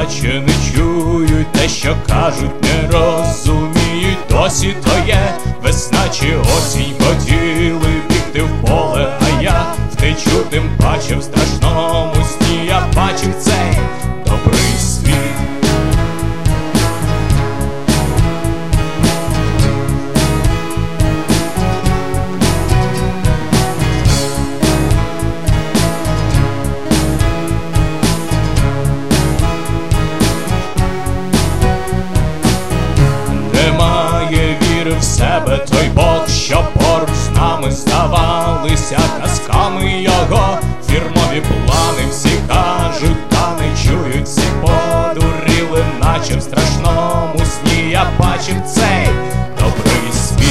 наче не чують те, що кажуть, не розуміють. Досі то є весна чи осінь, хотіли бігти в поле, а я втечу, тим паче в страшному сні. Я бачив цей добрий світ. Немає віри в себе той Бог, що поруч з нами здавалися казками його. Фірмові плани всі кажуть, та не чують, всі подуріли, наче в страшному сні. Я бачив цей добрий світ.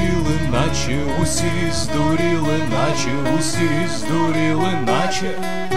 Усі здуріли, наче усі здуріли, наче